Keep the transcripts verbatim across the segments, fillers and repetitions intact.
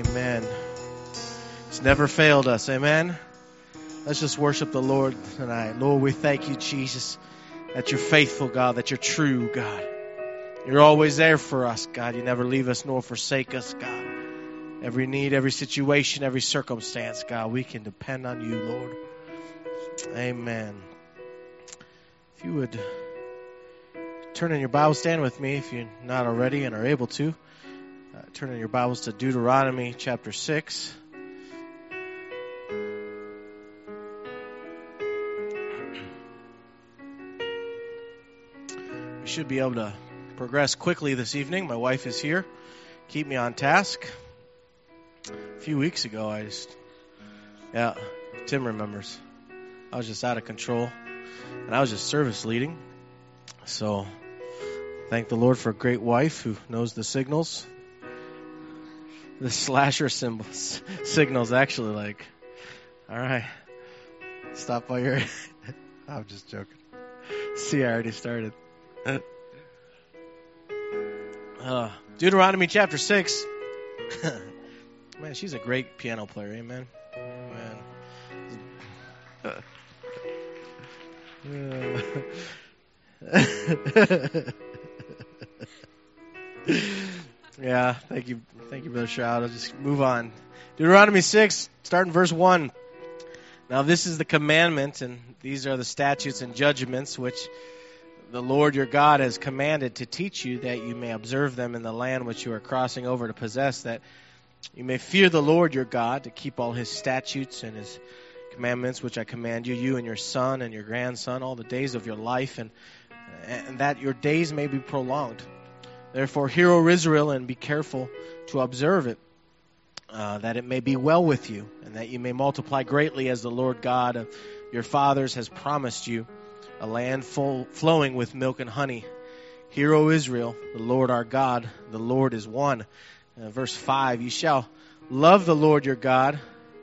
Amen. It's never failed us. Amen. Let's just worship the Lord tonight. Lord, we thank you, Jesus, that you're faithful, God, that you're true, God. You're always there for us, God. You never leave us nor forsake us, God. Every need, every situation, every circumstance, God, we can depend on you, Lord. Amen. If you would turn in your Bible, stand with me if you're not already and are able to. Uh, turn in your Bibles to Deuteronomy chapter six. We should be able to progress quickly this evening. My wife is here. Keep me on task. A few weeks ago, I just, yeah, Tim remembers. I was just out of control, and I was just service leading. So, thank the Lord for a great wife who knows the signals. The slasher symbols, signals, actually, like, all right, stop while you're. I'm just joking. See, I already started. uh, Deuteronomy chapter six. Man, she's a great piano player, amen. Amen. Yeah, thank you, thank you, Brother Shroud. I'll just move on. Deuteronomy six, starting verse one. Now this is the commandment, and these are the statutes and judgments which the Lord your God has commanded to teach you, that you may observe them in the land which you are crossing over to possess, that you may fear the Lord your God, to keep all his statutes and his commandments which I command you, you and your son and your grandson, all the days of your life, and, and that your days may be prolonged. Therefore, hear, O Israel, and be careful to observe it, uh, that it may be well with you, and that you may multiply greatly as the Lord God of your fathers has promised you, a land full, flowing with milk and honey. Hear, O Israel, the Lord our God, the Lord is one. Uh, verse five, you shall love the Lord your God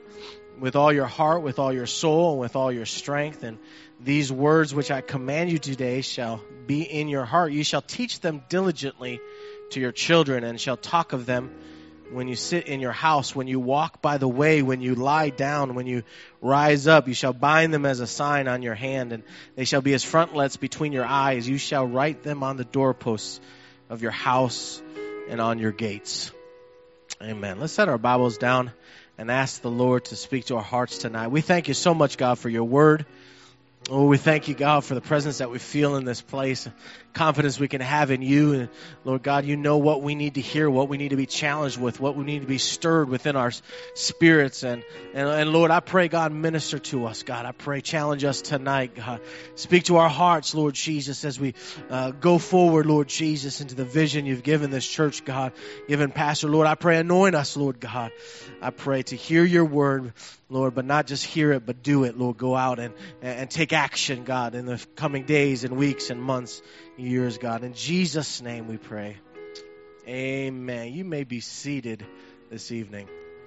with all your heart, with all your soul, and with all your strength. And these words which I command you today shall be in your heart. You shall teach them diligently to your children, and shall talk of them when you sit in your house, when you walk by the way, when you lie down, when you rise up. You shall bind them as a sign on your hand, and they shall be as frontlets between your eyes. You shall write them on the doorposts of your house and on your gates. Amen. Let's set our Bibles down and ask the Lord to speak to our hearts tonight. We thank you so much, God, for your word. Oh, we thank you, God, for the presence that we feel in this place, confidence we can have in you. And Lord God, you know what we need to hear, what we need to be challenged with, what we need to be stirred within our spirits. And, and, and Lord, I pray, God, minister to us, God. I pray, challenge us tonight, God. Speak to our hearts, Lord Jesus, as we uh, go forward, Lord Jesus, into the vision you've given this church, God, given Pastor. Lord, I pray, anoint us, Lord God. I pray to hear your word, Lord, but not just hear it, but do it, Lord. Go out and, and take action, God, in the coming days and weeks and months, years, God. In Jesus' name we pray. Amen. You may be seated this evening.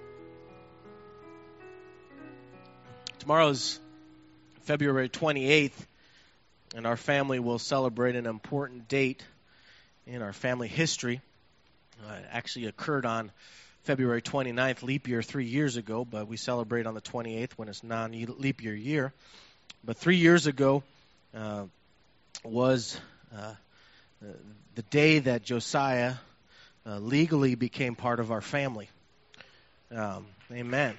Tomorrow's February twenty-eighth, and our family will celebrate an important date in our family history. Uh, it actually occurred on February twenty-ninth, leap year three years ago, but we celebrate on the twenty-eighth when it's non-leap year year. But three years ago uh, was uh, the day that Josiah uh, legally became part of our family. Um, amen.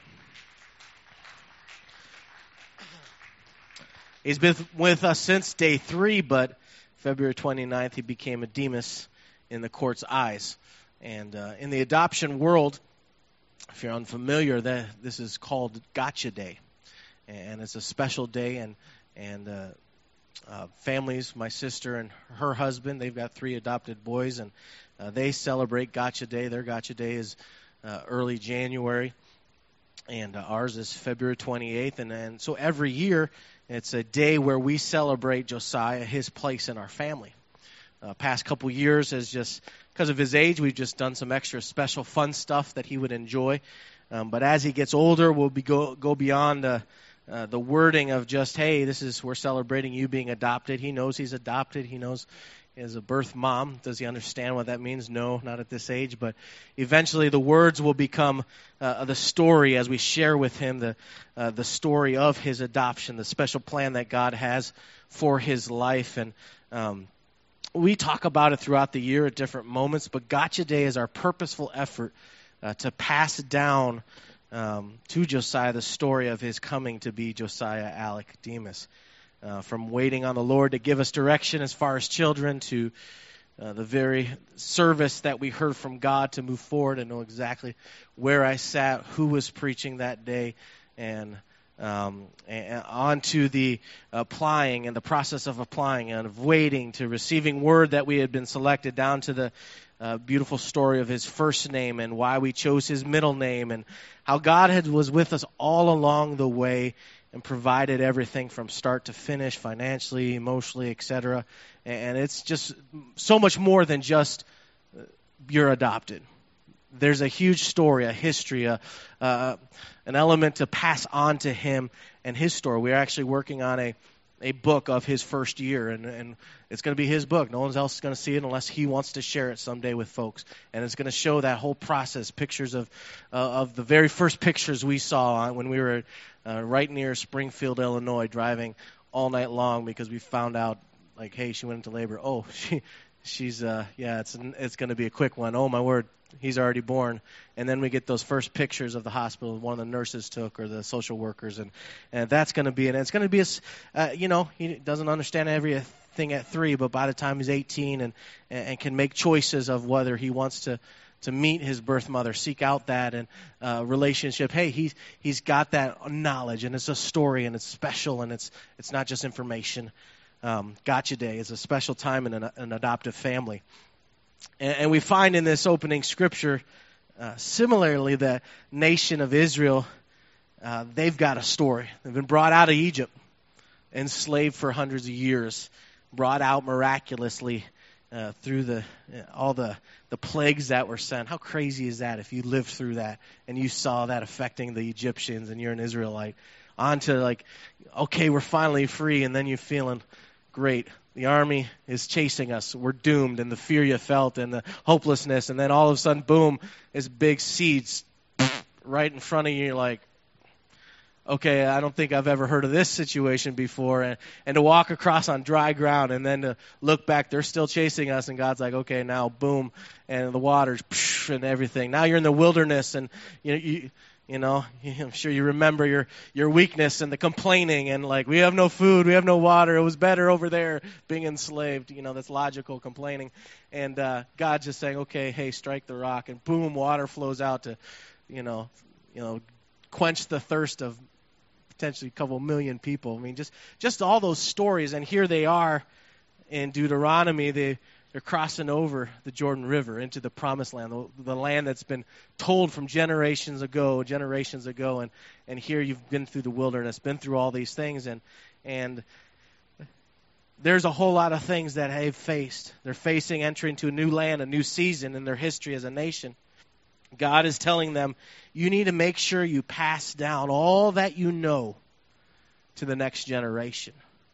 He's been with us since day three, but February twenty-ninth he became a Demas in the court's eyes. And uh, in the adoption world, if you're unfamiliar, that this is called Gotcha Day, and it's a special day. And and uh, uh, families, my sister and her husband, they've got three adopted boys, and uh, they celebrate Gotcha Day. Their Gotcha Day is uh, early January, and uh, ours is February twenty-eighth. And, and so every year, it's a day where we celebrate Josiah, his place in our family. Uh, past couple years has just, because of his age, we've just done some extra special fun stuff that he would enjoy. Um, but as he gets older, we'll be go, go beyond the, uh, the wording of just, hey, this is, we're celebrating you being adopted. He knows he's adopted. He knows as a birth mom. Does he understand what that means? No, not at this age. But eventually the words will become uh, the story as we share with him the uh, the story of his adoption, the special plan that God has for his life. And um, we talk about it throughout the year at different moments, but Gotcha Day is our purposeful effort uh, to pass down um, to Josiah the story of his coming to be Josiah Alec Demas. Uh, from waiting on the Lord to give us direction as far as children to uh, the very service that we heard from God to move forward and know exactly where I sat, who was preaching that day, and, um, and on to the applying and the process of applying and of waiting to receiving word that we had been selected, down to the uh, beautiful story of his first name and why we chose his middle name and how God had, was with us all along the way and provided everything from start to finish, financially, emotionally, et cetera. And it's just so much more than just you're adopted. There's a huge story, a history, a, uh, an element to pass on to him and his story. We're actually working on a, a book of his first year, and, and it's going to be his book. No one else is going to see it unless he wants to share it someday with folks. And it's going to show that whole process, pictures of uh, of the very first pictures we saw when we were uh, right near Springfield, Illinois, driving all night long because we found out, like, hey, she went into labor. Oh, she she's uh yeah, it's it's going to be a quick one. Oh my word, he's already born. And then we get those first pictures of the hospital one of the nurses took, or the social workers, and and that's going to be and it's going to be a uh, you know, he doesn't understand everything at three, but by the time he's eighteen and and can make choices of whether he wants to to meet his birth mother, seek out that and uh, relationship. Hey, he's he's got that knowledge, and it's a story, and it's special, and it's it's not just information. Um, Gotcha Day is a special time in an, an adoptive family. And, and we find in this opening scripture, uh, similarly, the nation of Israel, uh, they've got a story. They've been brought out of Egypt, enslaved for hundreds of years, brought out miraculously uh, through the uh, all the, the plagues that were sent. How crazy is that if you lived through that and you saw that affecting the Egyptians and you're an Israelite? On to like, okay, we're finally free, and then you're feeling great. The army is chasing us. We're doomed, and the fear you felt and the hopelessness, and then all of a sudden, boom, this big seeds right in front of you. You're like, okay, I don't think I've ever heard of this situation before. And, and to walk across on dry ground and then to look back, they're still chasing us, and God's like, okay, now boom, and the waters and everything. Now you're in the wilderness, and you know, you, You know, I'm sure you remember your, your weakness and the complaining and like, we have no food, we have no water, it was better over there being enslaved. You know, that's logical complaining. And uh, God's just saying, okay, hey, strike the rock, and boom, water flows out to, you know, you know, quench the thirst of potentially a couple million people. I mean, just just all those stories, and here they are in Deuteronomy. They They're crossing over the Jordan River into the promised land, the, the land that's been told from generations ago, generations ago. And, and here you've been through the wilderness, been through all these things. And, and there's a whole lot of things that they've faced. They're facing entry into a new land, a new season in their history as a nation. God is telling them, you need to make sure you pass down all that you know to the next generation.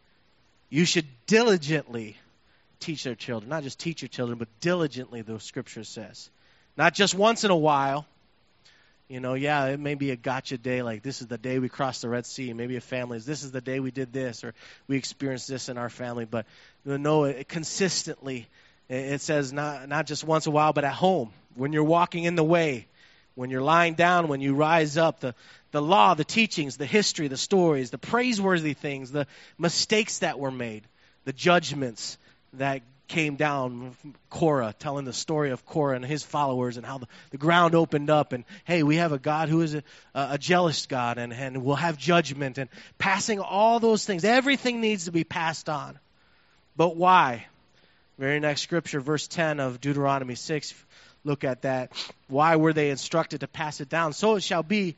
You should diligently teach their children. Not just teach your children, but diligently, the scripture says. Not just once in a while. You know, yeah, it may be a gotcha day, like this is the day we crossed the Red Sea. Maybe a family is, this is the day we did this, or we experienced this in our family. But no, it, consistently, it says not, not just once in a while, but at home. When you're walking in the way, when you're lying down, when you rise up, the, the law, the teachings, the history, the stories, the praiseworthy things, the mistakes that were made, the judgments that came down, Korah, telling the story of Korah and his followers and how the, the ground opened up, and hey, we have a God who is a, a jealous God, and, and will have judgment, and passing all those things. Everything needs to be passed on. But why? Very next scripture, verse ten of Deuteronomy six, look at that. Why were they instructed to pass it down? So it shall be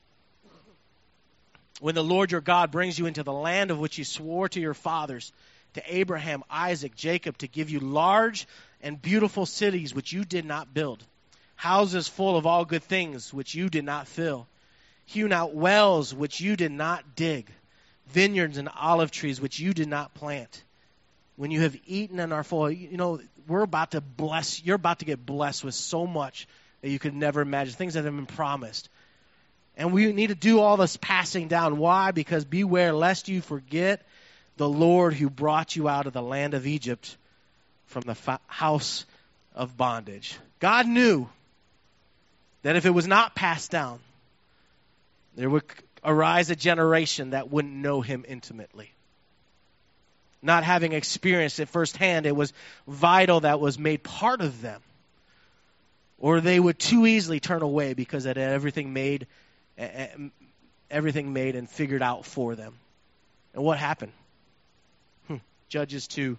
when the Lord your God brings you into the land of which he swore to your fathers, to Abraham, Isaac, Jacob, to give you large and beautiful cities which you did not build, houses full of all good things which you did not fill, hewn out wells which you did not dig, vineyards and olive trees which you did not plant. when you have eaten and are full, you know, we're about to bless, you're about to get blessed with so much that you could never imagine, things that have been promised. And we need to do all this passing down. Why? Because beware lest you forget the Lord who brought you out of the land of Egypt from the fa- house of bondage. God knew that if it was not passed down, there would arise a generation that wouldn't know him intimately. Not having experienced it firsthand, it was vital that was made part of them. Or they would too easily turn away because it had everything made, everything made and figured out for them. And what happened? Hmm. Judges two,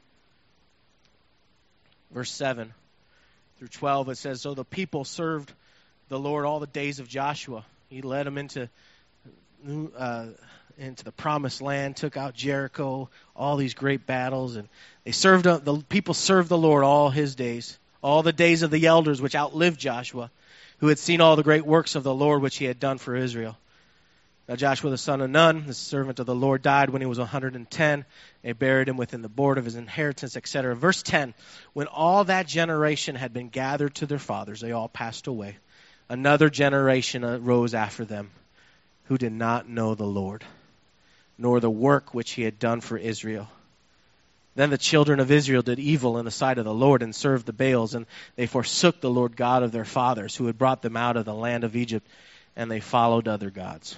verse seven through twelve, it says, so the people served the Lord all the days of Joshua. He led them into uh, into the promised land, took out Jericho, all these great battles, and they served the people served the Lord all his days, all the days of the elders which outlived Joshua, who had seen all the great works of the Lord which he had done for Israel. Now Joshua the son of Nun, the servant of the Lord, died when he was one hundred ten. They buried him within the board of his inheritance, et cetera. Verse ten, when all that generation had been gathered to their fathers, they all passed away. Another generation arose after them, who did not know the Lord, nor the work which he had done for Israel. Then the children of Israel did evil in the sight of the Lord and served the Baals, and they forsook the Lord God of their fathers, who had brought them out of the land of Egypt, and they followed other gods.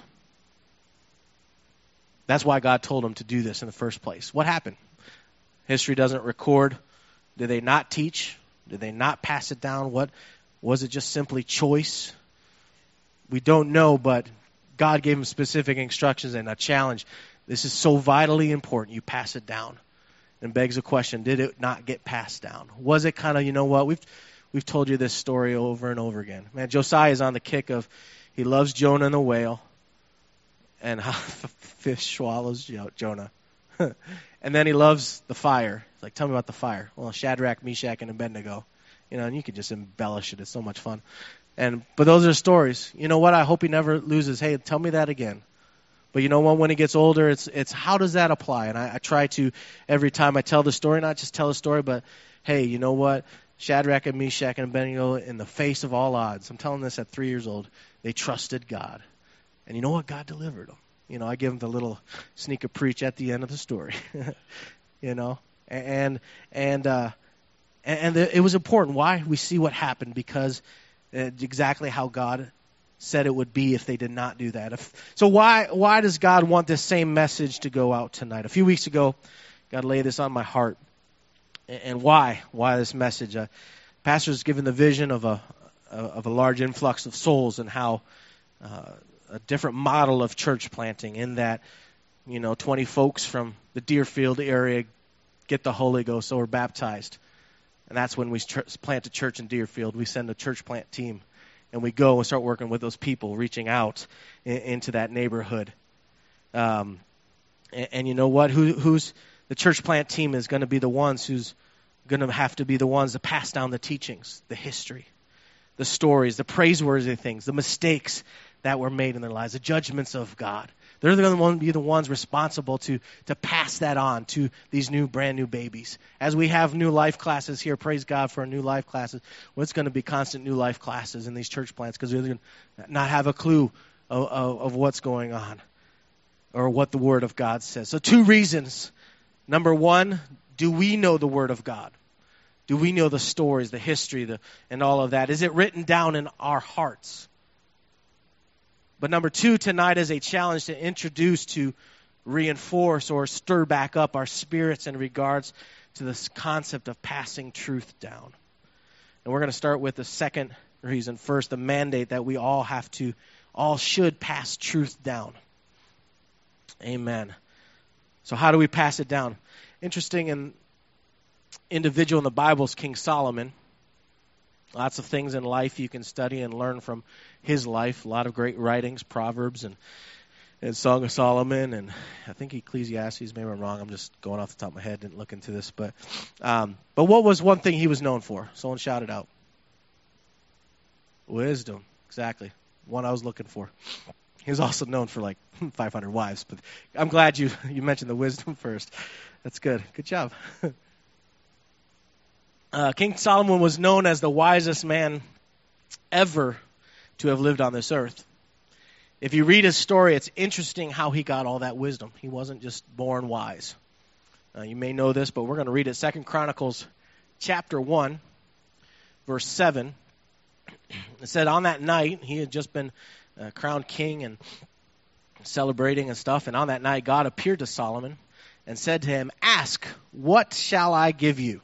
That's why God told them to do this in the first place. What happened? History doesn't record. Did they not teach? Did they not pass it down? What was it? Just simply choice? We don't know, but God gave them specific instructions and a challenge. This is so vitally important. You pass it down. And begs the question, did it not get passed down? Was it kind of, you know what, we've we've told you this story over and over again. Man, Josiah is on the kick of, he loves Jonah and the whale, and how the fish swallows Jonah. And then he loves the fire. He's like, tell me about the fire. Well, Shadrach, Meshach, and Abednego. You know, and you can just embellish it. It's so much fun. And but those are stories. You know what? I hope he never loses. Hey, tell me that again. But you know what? When he gets older, it's it's how does that apply? And I, I try to, every time I tell the story, not just tell the story, but hey, you know what? Shadrach and Meshach and Abednego, in the face of all odds, I'm telling this at three years old, they trusted God. And you know what? God delivered them. You know, I give them the little sneak a preach at the end of the story. You know, and and uh, and, and it was important. Why? We see what happened because uh, exactly how God said it would be if they did not do that. If, so why why does God want this same message to go out tonight? A few weeks ago, God laid this on my heart. And, and why? Why this message? Uh, pastor's given the vision of a of a large influx of souls and how uh, a different model of church planting in that, you know, twenty folks from the Deerfield area get the Holy Ghost or are baptized. And that's when we ch- plant a church in Deerfield. We send a church plant team. And we go and start working with those people, reaching out in, into that neighborhood. Um, and, and you know what? Who, who's the church plant team is going to be the ones who's going to have to be the ones to pass down the teachings, the history, the stories, the praiseworthy things, the mistakes that were made in their lives, the judgments of God. They're going to be the ones responsible to, to pass that on to these new, brand new babies. As we have new life classes here, praise God for our new life classes. Well, it's going to be constant new life classes in these church plants because they're going to not have a clue of, of, of what's going on or what the Word of God says. So two reasons. Number one, do we know the Word of God? Do we know the stories, the history, the, and all of that? Is it written down in our hearts? But number two, tonight is a challenge to introduce, to reinforce or stir back up our spirits in regards to this concept of passing truth down. And we're going to start with the second reason. First, the mandate that we all have to, all should pass truth down. Amen. So how do we pass it down? Interesting and individual in the Bible is King Solomon. Lots of things in life you can study and learn from his life. A lot of great writings, Proverbs and, and Song of Solomon, and I think Ecclesiastes. Maybe I'm wrong. I'm just going off the top of my head. Didn't look into this, but um, but what was one thing he was known for? Someone shout it out. Wisdom, exactly. One I was looking for. He was also known for like five hundred wives, but I'm glad you you mentioned the wisdom first. That's good. Good job. Uh, King Solomon was known as the wisest man ever to have lived on this earth. If you read his story, it's interesting how he got all that wisdom. He wasn't just born wise. Uh, you may know this, but we're going to read it. Second Chronicles chapter one, verse seven. It said, on that night, he had just been uh, crowned king and celebrating and stuff. And on that night, God appeared to Solomon and said to him, ask, what shall I give you?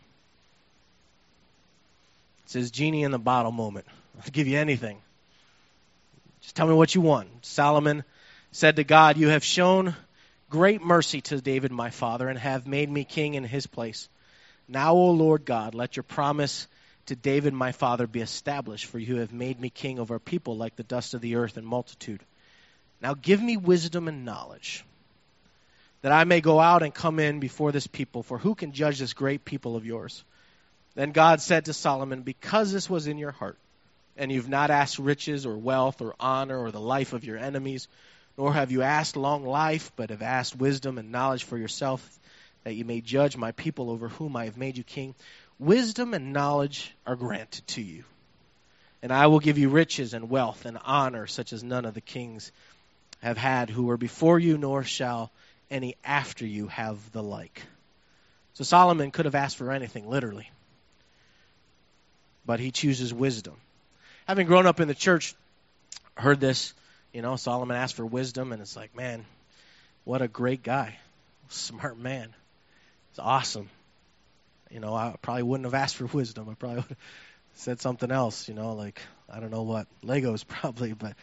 It's his genie in the bottle moment. I'll give you anything. Just tell me what you want. Solomon said to God, you have shown great mercy to David my father and have made me king in his place. Now, O Lord God, let your promise to David my father be established, for you have made me king over a people like the dust of the earth in multitude. Now give me wisdom and knowledge, that I may go out and come in before this people, for who can judge this great people of yours? Then God said to Solomon, because this was in your heart, and you've not asked riches or wealth or honor or the life of your enemies, nor have you asked long life, but have asked wisdom and knowledge for yourself, that you may judge my people over whom I have made you king. Wisdom and knowledge are granted to you. And I will give you riches and wealth and honor, such as none of the kings have had who were before you, nor shall any after you have the like. So Solomon could have asked for anything, literally. But he chooses wisdom. Having grown up in the church, heard this. You know, Solomon asked for wisdom, and it's like, man, what a great guy. Smart man. It's awesome. You know, I probably wouldn't have asked for wisdom. I probably would have said something else, you know, like, I don't know what, Legos probably, but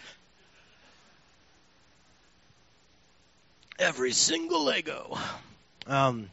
every single Lego. Um,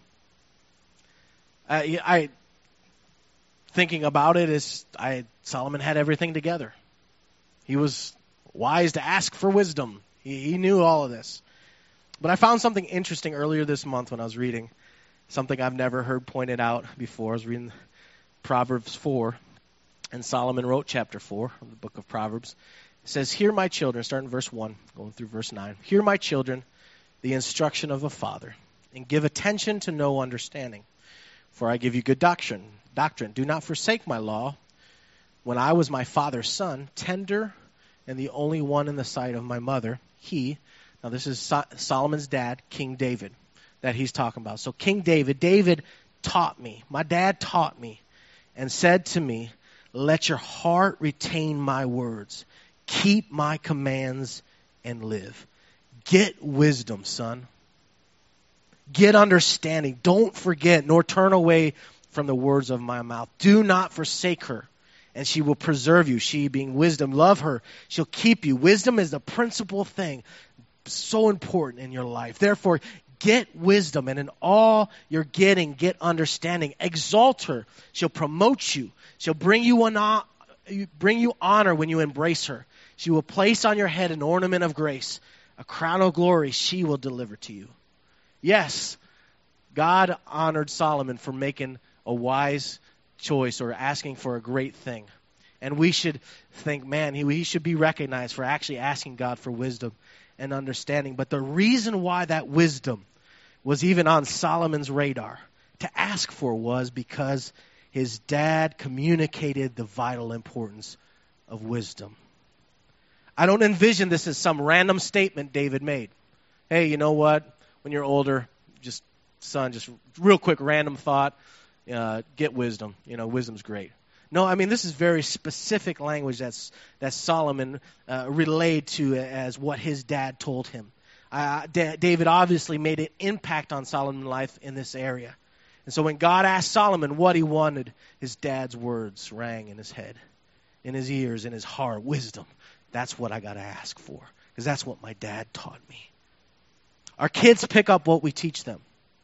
I, I thinking about it is, I Solomon had everything together. He was wise to ask for wisdom. He, he knew all of this. But I found something interesting earlier this month when I was reading, something I've never heard pointed out before. I was reading Proverbs four, and Solomon wrote chapter four of the book of Proverbs. It says, hear my children, starting in verse one, going through verse nine. Hear my children, the instruction of a father, and give attention to know understanding. For I give you good doctrine. Doctrine. Do not forsake my law. When I was my father's son, tender and the only one in the sight of my mother, he, now this is so- Solomon's dad, King David, that he's talking about. So King David, David taught me, my dad taught me, and said to me, let your heart retain my words. Keep my commands and live. Get wisdom, son. Get understanding. Don't forget, nor turn away from the words of my mouth. Do not forsake her, and she will preserve you. She, being wisdom, love her. She'll keep you. Wisdom is the principal thing, so important in your life. Therefore, get wisdom, and in all you're getting, get understanding. Exalt her. She'll promote you. She'll bring you, an, bring you honor when you embrace her. She will place on your head an ornament of grace. A crown of glory she will deliver to you. Yes, God honored Solomon for making a wise choice or asking for a great thing. And we should think, man, he, he should be recognized for actually asking God for wisdom and understanding. But the reason why that wisdom was even on Solomon's radar to ask for was because his dad communicated the vital importance of wisdom. I don't envision this as some random statement David made. Hey, you know what? When you're older, just, son, just real quick random thought, uh, get wisdom. You know, wisdom's great. No, I mean, this is very specific language that's that Solomon uh, relayed to as what his dad told him. Uh, D- David obviously made an impact on Solomon's life in this area. And so when God asked Solomon what he wanted, his dad's words rang in his head, in his ears, in his heart. Wisdom. That's what I got to ask for, because that's what my dad taught me. Our kids pick up what we teach them.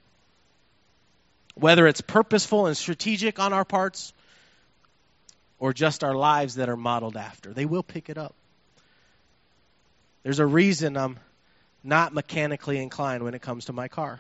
Whether it's purposeful and strategic on our parts or just our lives that are modeled after, they will pick it up. There's a reason I'm not mechanically inclined when it comes to my car.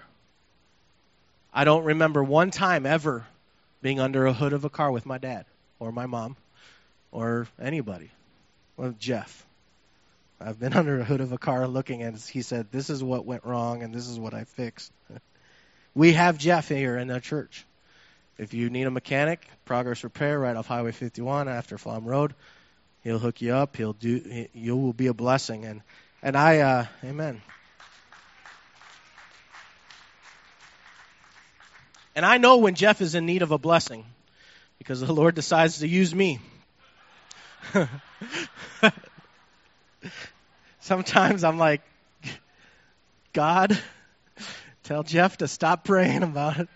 I don't remember one time ever being under a hood of a car with my dad or my mom or anybody. Well, Jeff. I've been under a hood of a car looking and he said, this is what went wrong and this is what I fixed. We have Jeff here in our church. If you need a mechanic, Progress Repair right off Highway fifty-one after Flom Road, he'll hook you up. He'll do. He, you will be a blessing. And and I, uh, amen. And I know when Jeff is in need of a blessing because the Lord decides to use me. Sometimes I'm like, God, tell Jeff to stop praying about it.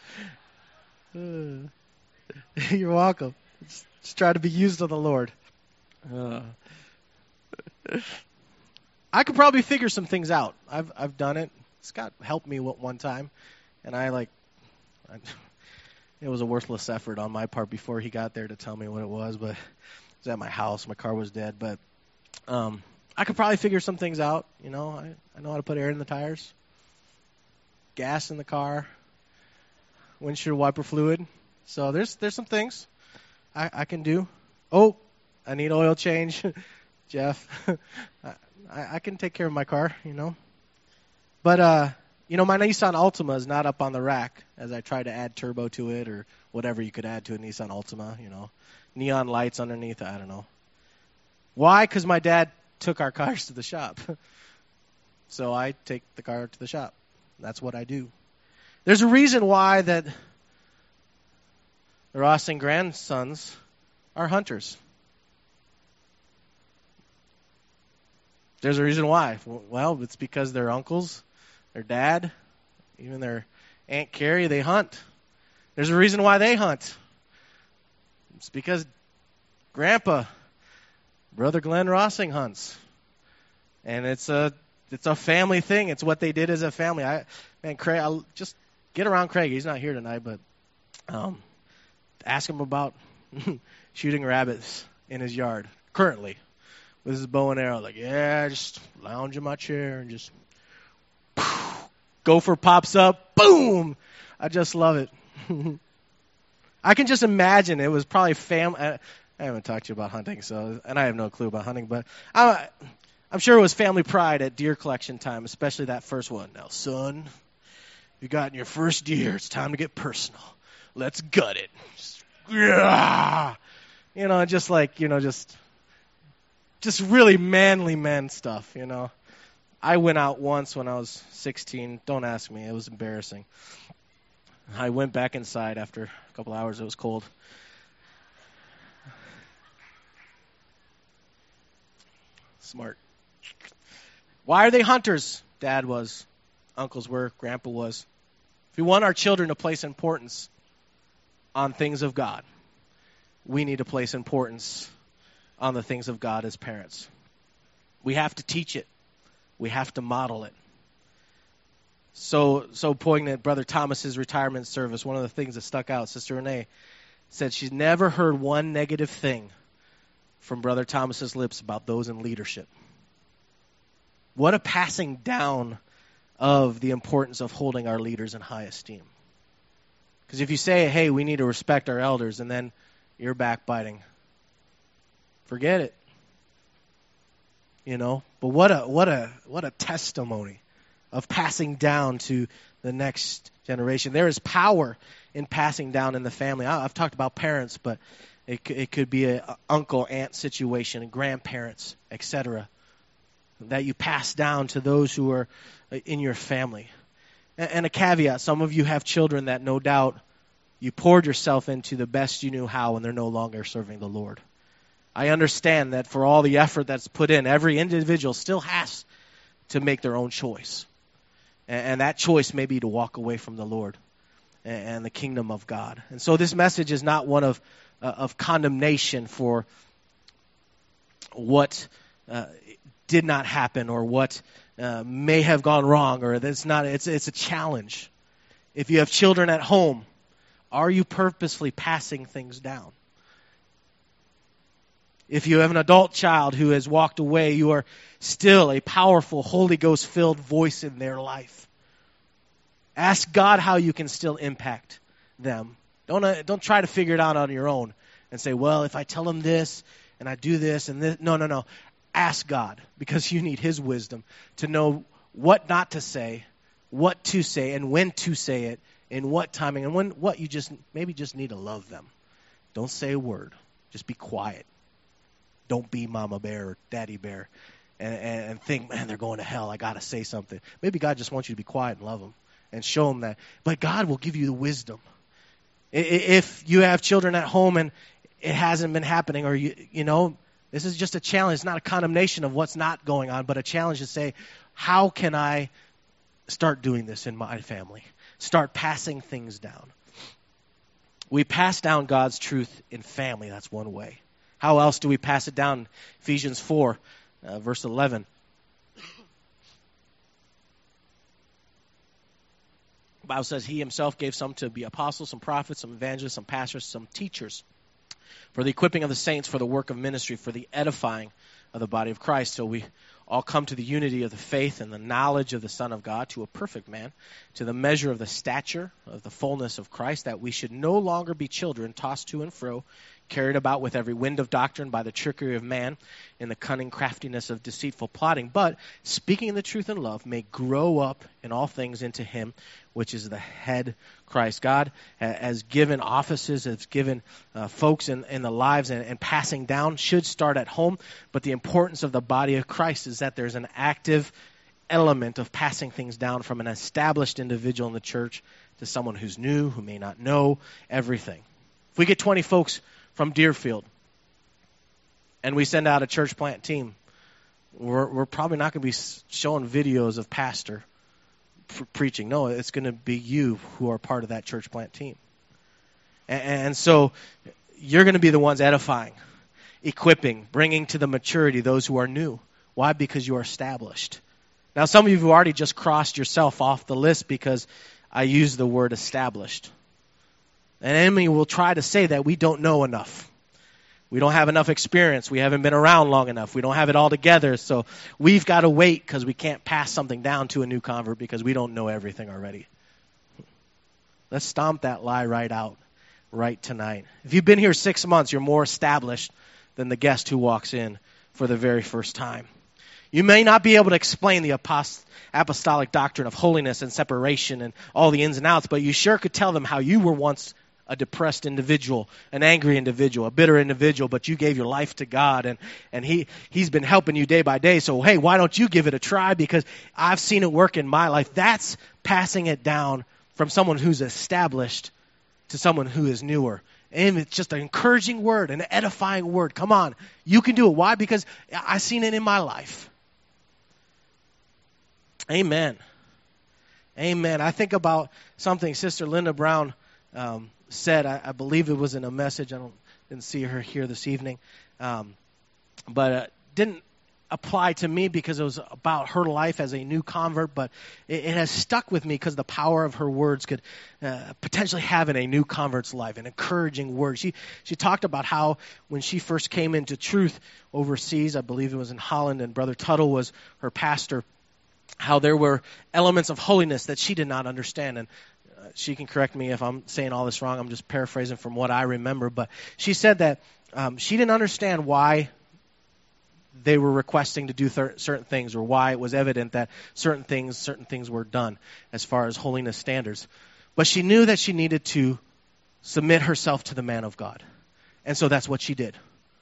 Uh, you're welcome. Just, just try to be used of the Lord. Uh, I could probably figure some things out. I've I've done it. Scott helped me one time, and I like. I, it was a worthless effort on my part before he got there to tell me what it was, but it was at my house. My car was dead, but um, I could probably figure some things out. You know, I, I know how to put air in the tires, gas in the car, windshield wiper fluid. So there's there's some things I, I can do. Oh, I need oil change, Jeff. I, I can take care of my car, you know. But uh, you know, my Nissan Altima is not up on the rack as I try to add turbo to it or whatever you could add to a Nissan Altima. You know, neon lights underneath. I don't know. Why? Because my dad took our cars to the shop, so I take the car to the shop. That's what I do. There's a reason why that the Rossing grandsons are hunters. There's a reason why. Well, it's because their uncles, their dad, even their Aunt Carrie, they hunt. There's a reason why they hunt. It's because Grandpa, Brother Glenn Rossing hunts. And it's a it's a family thing. It's what they did as a family. I man, Craig, I'll just get around Craig. He's not here tonight, but um, ask him about shooting rabbits in his yard currently with his bow and arrow. Like, yeah, just lounge in my chair and just gopher pops up, boom. I just love it. I can just imagine it was probably family. I, I haven't talked to you about hunting, so and I have no clue about hunting, but I, I'm sure it was family pride at deer collection time, especially that first one. Now, son, you got in your first deer. It's time to get personal. Let's gut it. Just, yeah. You know, just like, you know, just just really manly men stuff, you know. I went out once when I was sixteen. Don't ask me. It was embarrassing. I went back inside after a couple hours. It was cold. Smart. Why are they hunters? Dad was. Uncles were. Grandpa was. If we want our children to place importance on things of God, we need to place importance on the things of God as parents. We have to teach it. We have to model it. So so poignant, Brother Thomas's retirement service, one of the things that stuck out, Sister Renee said she's never heard one negative thing from Brother Thomas's lips about those in leadership. What a passing down of the importance of holding our leaders in high esteem. Because if you say, hey, we need to respect our elders, and then you're backbiting, forget it. You know, but what a what a what a testimony of passing down to the next generation. There is power in passing down in the family. I, I've talked about parents, but it it could be a, a uncle aunt situation, grandparents, et cetera, that you pass down to those who are in your family. And, and a caveat: some of you have children that no doubt you poured yourself into the best you knew how, and they're no longer serving the Lord. I understand that for all the effort that's put in, every individual still has to make their own choice. And, and that choice may be to walk away from the Lord and, and the kingdom of God. And so this message is not one of uh, of condemnation for what uh, did not happen or what uh, may have gone wrong, or that's not. It's it's a challenge. If you have children at home, are you purposely passing things down? If you have an adult child who has walked away, you are still a powerful, Holy Ghost-filled voice in their life. Ask God how you can still impact them. Don't, uh, don't try to figure it out on your own and say, well, if I tell them this and I do this and this. No, no, no. Ask God, because you need His wisdom to know what not to say, what to say, and when to say it in what timing, and when what you just maybe just need to love them. Don't say a word. Just be quiet. Don't be mama bear or daddy bear and, and, and think, man, they're going to hell. I got to say something. Maybe God just wants you to be quiet and love them and show them that. But God will give you the wisdom. If you have children at home and it hasn't been happening, or you, you know, this is just a challenge. It's not a condemnation of what's not going on, but a challenge to say, how can I start doing this in my family? Start passing things down. We pass down God's truth in family. That's one way. How else do we pass it down? Ephesians four, uh, verse eleven. The Bible says he himself gave some to be apostles, some prophets, some evangelists, some pastors, some teachers, for the equipping of the saints, for the work of ministry, for the edifying of the body of Christ. So we all come to the unity of the faith and the knowledge of the Son of God, to a perfect man, to the measure of the stature of the fullness of Christ, that we should no longer be children, tossed to and fro, carried about with every wind of doctrine by the trickery of man, in the cunning craftiness of deceitful plotting, but speaking the truth in love, may grow up in all things into him which is the head, Christ. God has given offices, has given uh, folks in, in the lives, and, and passing down should start at home, but the importance of the body of Christ is that there's an active element of passing things down from an established individual in the church to someone who's new, who may not know everything. If we get twenty folks from Deerfield and we send out a church plant team, we're, we're probably not going to be showing videos of pastor pre- preaching. No, it's going to be you who are part of that church plant team. And, and so you're going to be the ones edifying, equipping, bringing to the maturity those who are new. Why? Because you are established. Now, some of you have already just crossed yourself off the list because I use the word established. An enemy will try to say that we don't know enough. We don't have enough experience. We haven't been around long enough. We don't have it all together. So we've got to wait because we can't pass something down to a new convert because we don't know everything already. Let's stomp that lie right out right tonight. If you've been here six months, you're more established than the guest who walks in for the very first time. You may not be able to explain the apost- apostolic doctrine of holiness and separation and all the ins and outs, but you sure could tell them how you were once a depressed individual, an angry individual, a bitter individual, but you gave your life to God, and, and he, he's been helping you day by day. So, hey, why don't you give it a try? Because I've seen it work in my life. That's passing it down from someone who's established to someone who is newer. And it's just an encouraging word, an edifying word. Come on, you can do it. Why? Because I've seen it in my life. Amen. Amen. I think about something Sister Linda Brown um, said. I, I believe it was in a message. I don't didn't see her here this evening, um, but uh, didn't apply to me because it was about her life as a new convert. But it, it has stuck with me because the power of her words could uh, potentially have in a new convert's life, an encouraging word. She she talked about how when she first came into truth overseas, I believe it was in Holland, and Brother Tuttle was her pastor, how there were elements of holiness that she did not understand. And uh, she can correct me if I'm saying all this wrong. I'm just paraphrasing from what I remember. But she said that um, she didn't understand why they were requesting to do th- certain things, or why it was evident that certain things, certain things were done as far as holiness standards. But she knew that she needed to submit herself to the man of God. And so that's what she did.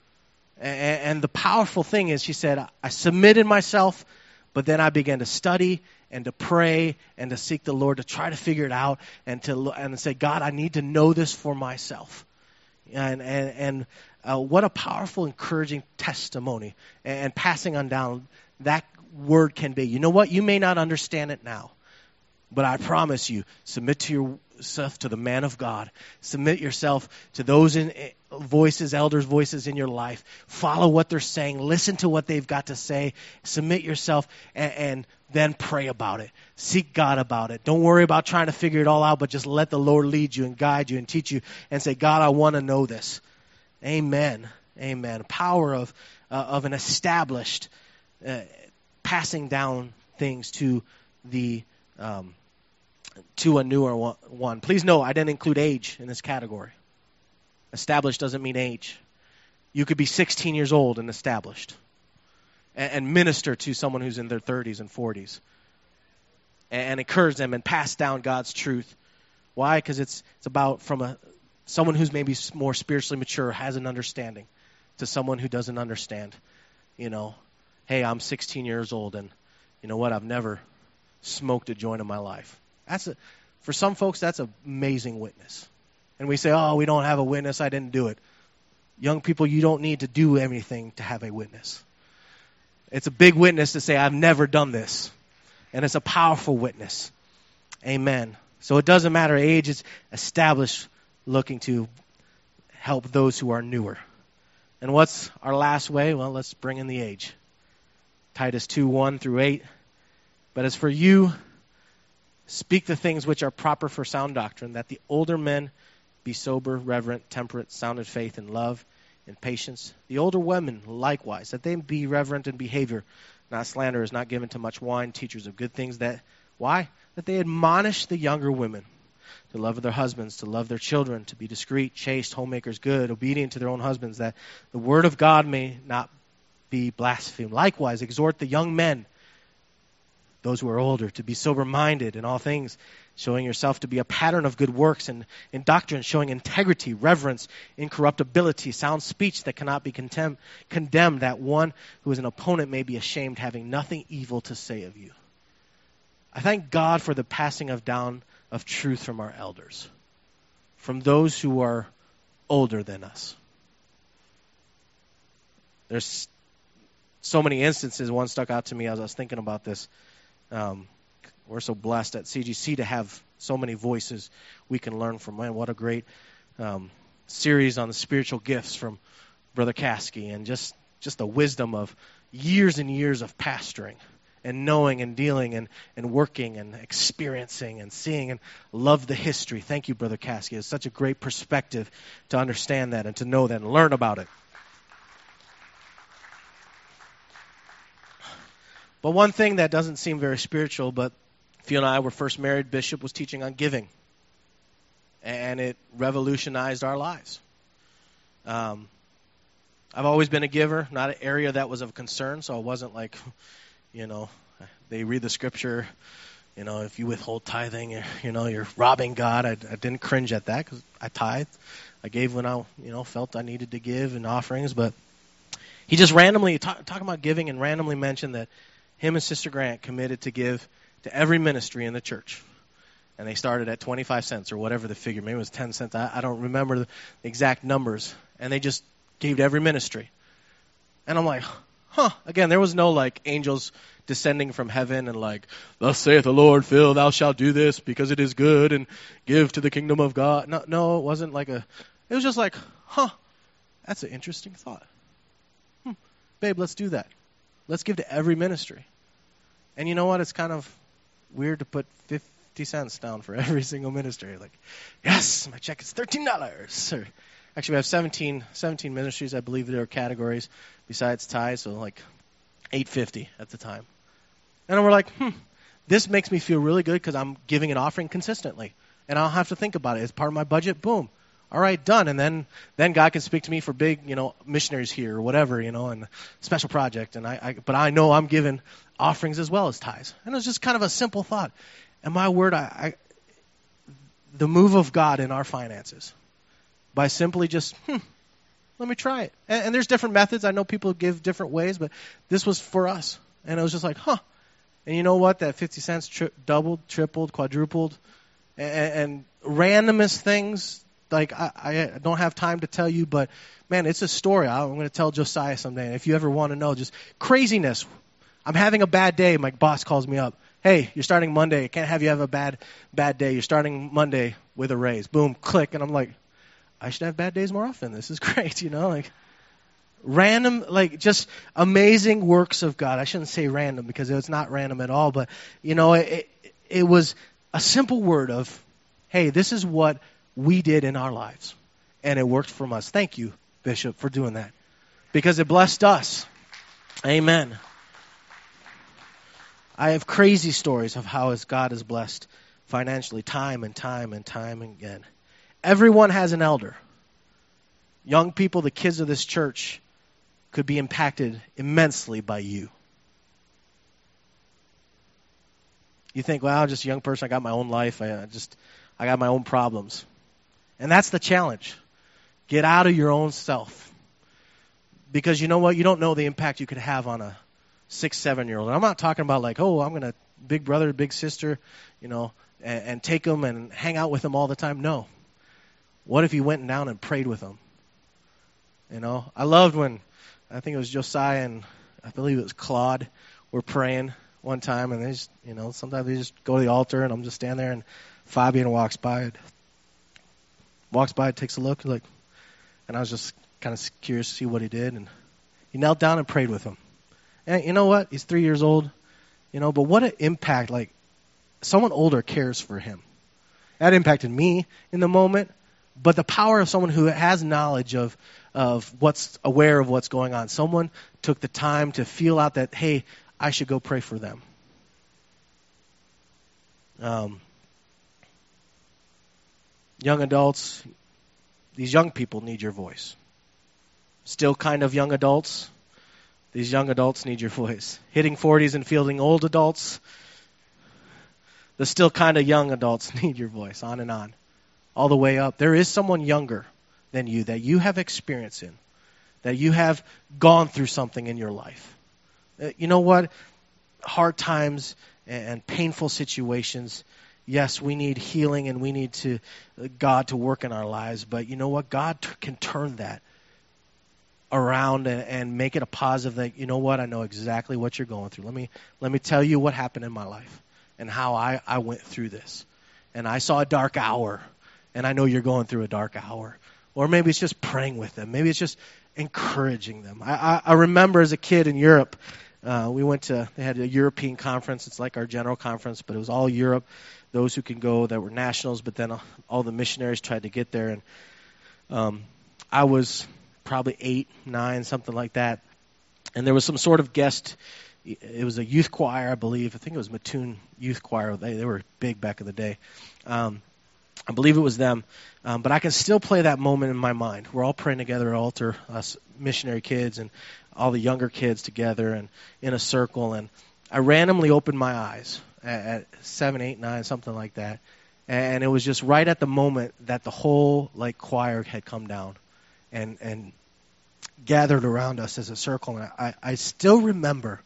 And, and the powerful thing is, she said, I submitted myself, but then I began to study and to pray and to seek the Lord to try to figure it out and to and say, God, I need to know this for myself. And and, and uh, what a powerful, encouraging testimony and, and passing on down that word can be. You know what? You may not understand it now, but I promise you, submit to yourself to the man of God. Submit yourself to those in, voices, elders' voices in your life. Follow what they're saying. Listen to what they've got to say. Submit yourself and, and then pray about it. Seek God about it. Don't worry about trying to figure it all out, but just let the Lord lead you and guide you and teach you and say, God, I want to know this. Amen. Amen. Power of, uh, of an established uh, passing down things to the um, to a newer one. Please know, I didn't include age in this category. Established doesn't mean age. You could be sixteen years old and established and, and minister to someone who's in their thirties and forties and, and encourage them and pass down God's truth Why? Because it's it's about from a someone who's maybe more spiritually mature, has an understanding, to someone who doesn't understand. You know, hey, I'm sixteen years old, and you know what? I've never smoked a joint in my life. That's a, for some folks, that's an amazing witness. And we say, oh, we don't have a witness. I didn't do it. Young people, you don't need to do anything to have a witness. It's a big witness to say, I've never done this. And it's a powerful witness. Amen. So it doesn't matter age. It's established, looking to help those who are newer. And what's our last way? Well, let's bring in the age. Titus two, one through eight. But as for you, speak the things which are proper for sound doctrine, that the older men be sober, reverent, temperate, sound in faith, and love, and patience. The older women likewise, that they be reverent in behavior, not slanderers, not given to much wine, teachers of good things. That why? That they admonish the younger women to love their husbands, to love their children, to be discreet, chaste, homemakers, good, obedient to their own husbands, that the word of God may not be blasphemed. Likewise, exhort the young men, those who are older, to be sober-minded in all things, showing yourself to be a pattern of good works, and in doctrine showing integrity, reverence, incorruptibility, sound speech that cannot be contem- condemned, that one who is an opponent may be ashamed, having nothing evil to say of you. I thank God for the passing of down of truth from our elders, from those who are older than us. There's so many instances. One stuck out to me as I was thinking about this. Um, we're so blessed at C G C to have so many voices we can learn from. Man, what a great um, series on the spiritual gifts from Brother Caskey, and just, just the wisdom of years and years of pastoring and knowing and dealing and, and working and experiencing and seeing, and love the history. Thank you, Brother Caskey. It's such a great perspective to understand that and to know that and learn about it. But one thing that doesn't seem very spiritual, but if you and I were first married, Bishop was teaching on giving. And it revolutionized our lives. Um, I've always been a giver, not an area that was of concern, so I wasn't like, you know, they read the scripture, you know, if you withhold tithing, you're, you know, you're robbing God. I, I didn't cringe at that because I tithed. I gave when I, you know, felt I needed to give in offerings, but he just randomly, talk, talking about giving, and randomly mentioned that him and Sister Grant committed to give to every ministry in the church. And they started at twenty-five cents or whatever the figure. Maybe it was ten cents. I, I don't remember the exact numbers. And they just gave to every ministry. And I'm like, huh. Again, there was no like angels descending from heaven and like, thus saith the Lord, Phil, thou shalt do this because it is good and give to the kingdom of God. No, no, it wasn't like a, it was just like, huh, that's an interesting thought. Hmm. Babe, let's do that. Let's give to every ministry. And you know what? It's kind of weird to put fifty cents down for every single ministry. Like, yes, my check is thirteen dollars. Or, actually, we have seventeen, seventeen ministries. I believe there are categories besides tithes, so like eight fifty at the time. And we're like, hmm, this makes me feel really good because I'm giving an offering consistently. And I don't have to think about it. It's part of my budget. Boom. All right, done. And then, then God can speak to me for big, you know, missionaries here or whatever, you know, and special project. And I, I, but I know I'm giving offerings as well as tithes. And it was just kind of a simple thought. And my word, I, I the move of God in our finances by simply just, hmm, let me try it. And, and there's different methods. I know people give different ways, but this was for us. And it was just like, huh. And you know what? That fifty cents tri- doubled, tripled, quadrupled, and, and randomest things. Like, I, I don't have time to tell you, but, man, it's a story. I'm going to tell Josiah someday. And if you ever want to know, just craziness. I'm having a bad day. My boss calls me up. Hey, you're starting Monday. I can't have you have a bad bad day. You're starting Monday with a raise. Boom, click. And I'm like, I should have bad days more often. This is great, you know, like random, like just amazing works of God. I shouldn't say random because it's not random at all, but, you know, it, it, it was a simple word of, hey, this is what we did in our lives, and it worked for us. Thank you, Bishop, for doing that, because it blessed us. Amen. I have crazy stories of how God has blessed financially time and time and time again. Everyone has an elder. Young people, the kids of this church, could be impacted immensely by you. You think, well, I'm just a young person. I got my own life. I just, I got my own problems. And that's the challenge. Get out of your own self. Because you know what? You don't know the impact you could have on a six, seven-year-old. And I'm not talking about like, oh, I'm going to big brother, big sister, you know, and, and take them and hang out with them all the time. No. What if you went down and prayed with them? You know, I loved when, I think it was Josiah and I believe it was Claude were praying one time, and they just, you know, sometimes they just go to the altar, and I'm just standing there, and Fabian walks by, and walks by, takes a look, like, and I was just kind of curious to see what he did, and he knelt down and prayed with him. And you know what? He's three years old, you know, but what an impact, like, someone older cares for him. That impacted me in the moment, but the power of someone who has knowledge of of what's aware of what's going on. Someone took the time to feel out that, hey, I should go pray for them. Um, young adults, these young people need your voice. Still kind of young adults, these young adults need your voice. Hitting forties and fielding old adults, the still kind of young adults need your voice, on and on. All the way up. There is someone younger than you that you have experience in, that you have gone through something in your life. Uh, you know what? Hard times and, and painful situations, yes, we need healing and we need to uh, God to work in our lives, but you know what? God t- can turn that around and, and make it a positive that, you know what? I know exactly what you're going through. Let me let me tell you what happened in my life and how I, I went through this. And I saw a dark hour, and I know you're going through a dark hour. Or maybe it's just praying with them. Maybe it's just encouraging them. I, I, I remember as a kid in Europe, uh, we went to, they had a European conference. It's like our general conference, but it was all Europe. Those who can go that were nationals, but then all the missionaries tried to get there. And um, I was probably eight, nine, something like that. And there was some sort of guest. It was a youth choir, I believe. I think it was Mattoon Youth Choir. They, they were big back in the day. Um, I believe it was them. Um, but I can still play that moment in my mind. We're all praying together at altar, us missionary kids and all the younger kids together and in a circle. And I randomly opened my eyes at, at seven, eight, nine, something like that. And it was just right at the moment that the whole like choir had come down and, and gathered around us as a circle. And I, I still remember,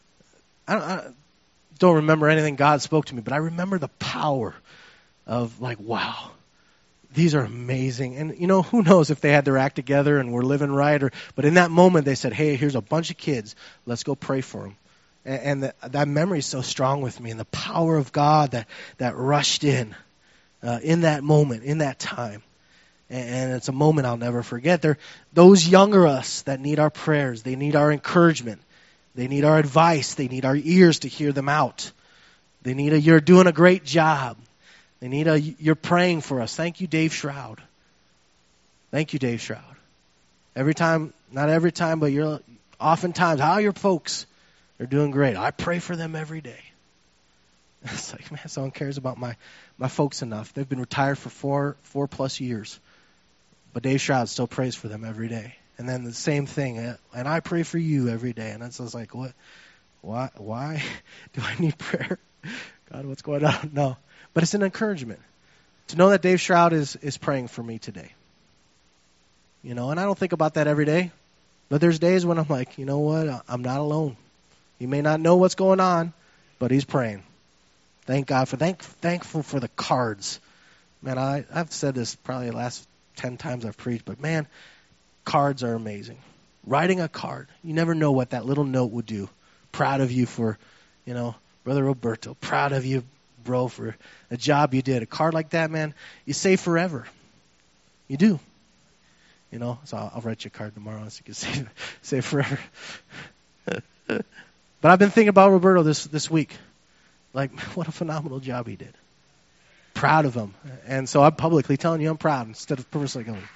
I don't, I don't remember anything God spoke to me, but I remember the power of like, wow, these are amazing. And, you know, who knows if they had their act together and were living right. Or, but in that moment, they said, hey, here's a bunch of kids. Let's go pray for them. And, and the, that memory is so strong with me. And the power of God that, that rushed in, uh, in that moment, in that time. And, and it's a moment I'll never forget. They're those younger us that need our prayers. They need our encouragement. They need our advice. They need our ears to hear them out. They need a, you're doing a great job. They need a, you're praying for us. Thank you, Dave Shroud. Thank you, Dave Shroud. Every time, not every time, but you're oftentimes, how are your folks? They're doing great. I pray for them every day. It's like, man, someone cares about my, my folks enough. They've been retired for four, four plus years. But Dave Shroud still prays for them every day. And then the same thing, and I pray for you every day. And it's just like, what? Why? Why do I need prayer? God, what's going on? No. But it's an encouragement to know that Dave Shroud is, is praying for me today. You know, and I don't think about that every day. But there's days when I'm like, you know what? I'm not alone. He may not know what's going on, but he's praying. Thank God for, thank, thankful for the cards. Man, I, I've said this probably the last ten times I've preached, but man, cards are amazing. Writing a card, you never know what that little note would do. Proud of you for, you know, Brother Roberto. Proud of you, bro, for a job you did. A card like that, man, you save forever. You do. You know, so I'll, I'll write you a card tomorrow so you can save, save forever. But I've been thinking about Roberto this, this week. Like, what a phenomenal job he did. Proud of him. And so I'm publicly telling you I'm proud instead of personally going.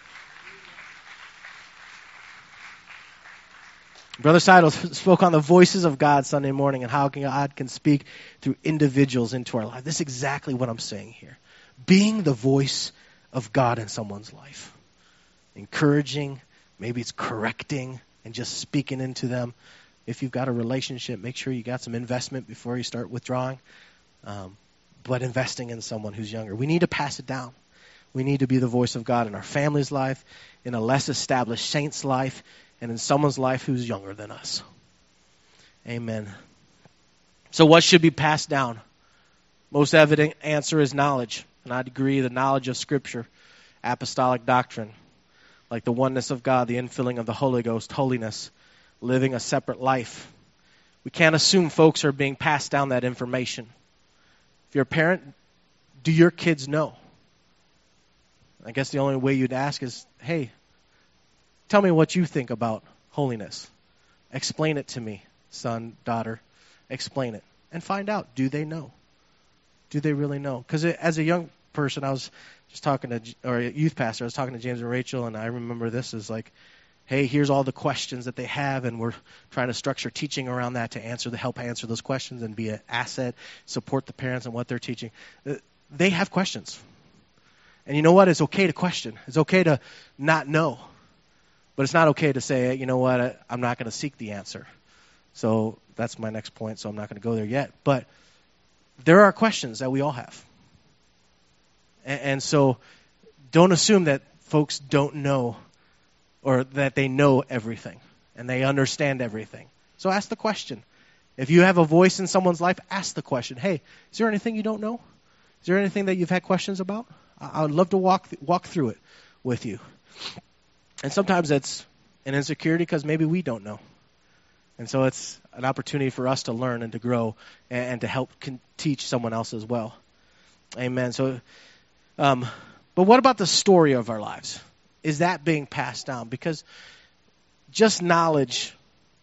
Brother Seidel spoke on the voices of God Sunday morning and how God can speak through individuals into our life. This is exactly what I'm saying here. Being the voice of God in someone's life. Encouraging, maybe it's correcting and just speaking into them. If you've got a relationship, make sure you got some investment before you start withdrawing. Um, but investing in someone who's younger. We need to pass it down. We need to be the voice of God in our family's life, in a less established saint's life, and in someone's life who's younger than us. Amen. So what should be passed down? Most evident answer is knowledge. And I'd agree, the knowledge of Scripture, apostolic doctrine, like the oneness of God, the infilling of the Holy Ghost, holiness, living a separate life. We can't assume folks are being passed down that information. If you're a parent, do your kids know? I guess the only way you'd ask is, hey, tell me what you think about holiness. Explain it to me, son, daughter. Explain it. And find out, do they know? Do they really know? Because as a young person, I was just talking to, or a youth pastor, I was talking to James and Rachel, and I remember this is like, hey, here's all the questions that they have, and we're trying to structure teaching around that to answer, to help answer those questions and be an asset, support the parents and what they're teaching. They have questions. And you know what? It's okay to question. It's okay to not know. But it's not okay to say, you know what, I'm not going to seek the answer. So that's my next point, so I'm not going to go there yet. But there are questions that we all have. And, and so don't assume that folks don't know or that they know everything and they understand everything. So ask the question. If you have a voice in someone's life, ask the question, hey, is there anything you don't know? Is there anything that you've had questions about? I, I would love to walk walk through it with you. And sometimes it's an insecurity because maybe we don't know. And so it's an opportunity for us to learn and to grow and, and to help con- teach someone else as well. Amen. So, um, but what about the story of our lives? Is that being passed down? Because just knowledge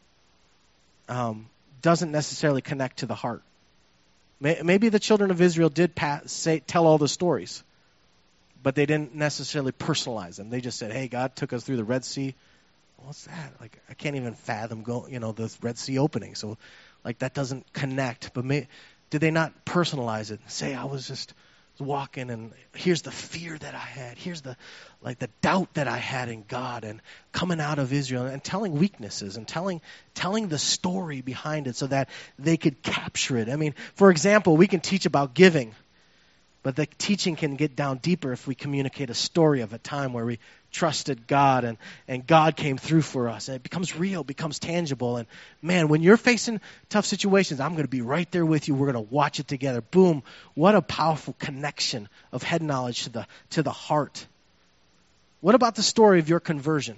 um, doesn't necessarily connect to the heart. May, maybe the children of Israel did pass, say, tell all the stories, but they didn't necessarily personalize them. They just said, hey, God took us through the Red Sea. What's that? Like, I can't even fathom go, you know, the Red Sea opening. So, like, that doesn't connect. But may, did they not personalize it? Say, I was just walking, and here's the fear that I had. Here's the, like, the doubt that I had in God, and coming out of Israel, and telling weaknesses, and telling, telling the story behind it, so that they could capture it. I mean, for example, we can teach about giving, but the teaching can get down deeper if we communicate a story of a time where we trusted God and, and God came through for us. And it becomes real, becomes tangible. And man, when you're facing tough situations, I'm going to be right there with you. We're going to watch it together. Boom. What a powerful connection of head knowledge to the, to the heart. What about the story of your conversion?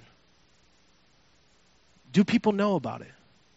Do people know about it?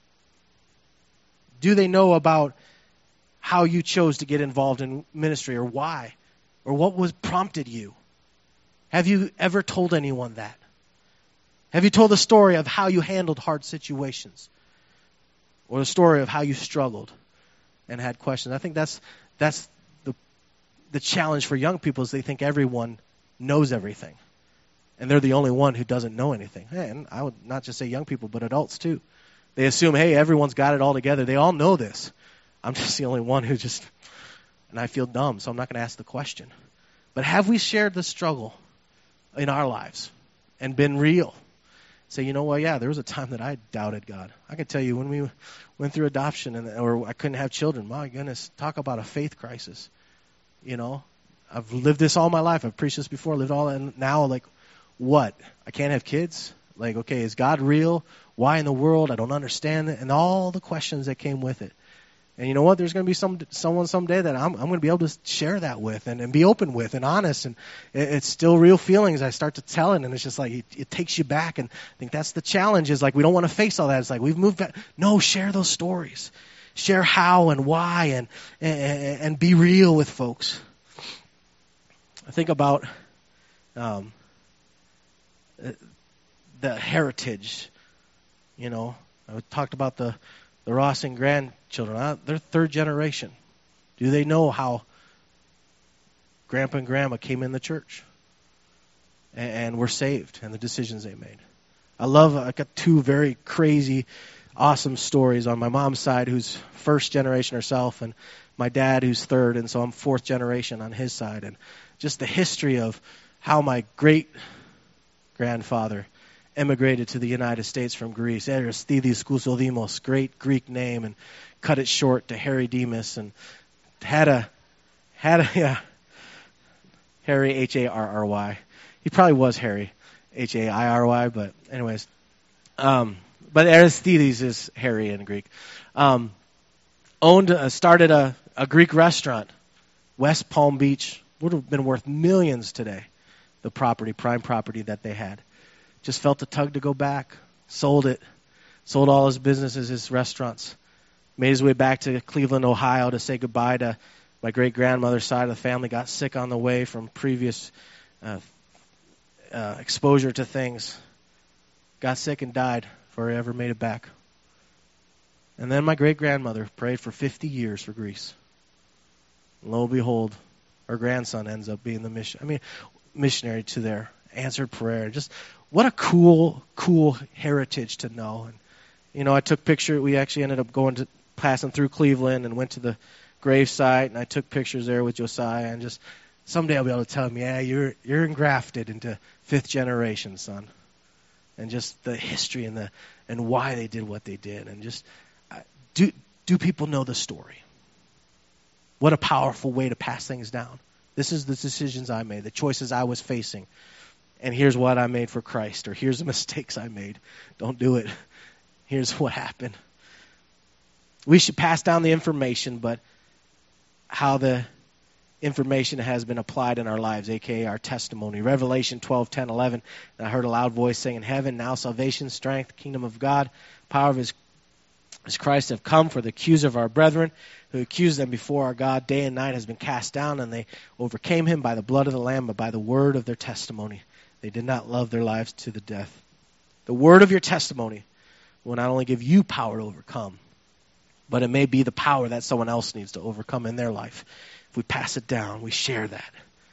Do they know about how you chose to get involved in ministry, or why, or what was prompted you? Have you ever told anyone that? Have you told the story of how you handled hard situations, or the story of how you struggled and had questions? I think that's that's the the challenge for young people, is they think everyone knows everything, and they're the only one who doesn't know anything. And I would not just say young people, but adults too. They assume, hey, everyone's got it all together. They all know this. I'm just the only one who just, and I feel dumb, so I'm not going to ask the question. But have we shared the struggle in our lives and been real? Say, you know what, yeah, there was a time that I doubted God. I can tell you when we went through adoption and or I couldn't have children, my goodness, talk about a faith crisis. You know, I've lived this all my life. I've preached this before, lived all, and now, like, what? I can't have kids? Like, okay, is God real? Why in the world? I don't understand it. And all the questions that came with it. And you know what? There's going to be some someone someday that I'm, I'm going to be able to share that with and, and be open with and honest. And it, it's still real feelings. I start to tell it, and it's just like it, it takes you back. And I think that's the challenge, is like we don't want to face all that. It's like we've moved back. No, share those stories. Share how and why, and, and, and be real with folks. I think about um, the heritage. You know, I talked about the The Rossing grandchildren, uh, they're third generation. Do they know how Grandpa and Grandma came in the church and, and were saved, and the decisions they made? I love, I got two very crazy, awesome stories on my mom's side, who's first generation herself, and my dad, who's third, and so I'm fourth generation on his side. And just the history of how my great-grandfather emigrated to the United States from Greece. Aristidis Kousodimos, great Greek name, and cut it short to Harry Demas, and had a Had a, yeah. Harry, H A R R Y. He probably was Harry, H A I R Y, but anyways. Um, but Aristides is Harry in Greek. Um, owned, uh, started a, a Greek restaurant, West Palm Beach. Would have been worth millions today, the property, prime property that they had. Just felt the tug to go back, sold it, sold all his businesses, his restaurants, made his way back to Cleveland, Ohio to say goodbye to my great-grandmother's side of the family. Got sick on the way from previous uh, uh, exposure to things. Got sick and died before he ever made it back. And then my great-grandmother prayed for fifty years for Greece. And lo and behold, her grandson ends up being the mission. I mean, missionary to their answered prayer. Just what a cool, cool heritage to know. And you know, I took picture. We actually ended up going to passing through Cleveland and went to the grave site, and I took pictures there with Josiah. And just someday I'll be able to tell him, yeah, you're you're engrafted into fifth generation, son. And just the history and the and why they did what they did, and just uh, do do people know the story? What a powerful way to pass things down. This is the decisions I made, the choices I was facing. And here's what I made for Christ, or here's the mistakes I made. Don't do it. Here's what happened. We should pass down the information, but how the information has been applied in our lives, a k a our testimony. Revelation twelve, ten, eleven. And I heard a loud voice saying in heaven, now salvation, strength, kingdom of God, power of his, his Christ have come, for the accuser of our brethren, who accused them before our God day and night, has been cast down, and they overcame him by the blood of the Lamb, but by the word of their testimony. They did not love their lives to the death. The word of your testimony will not only give you power to overcome, but it may be the power that someone else needs to overcome in their life. If we pass it down, we share that.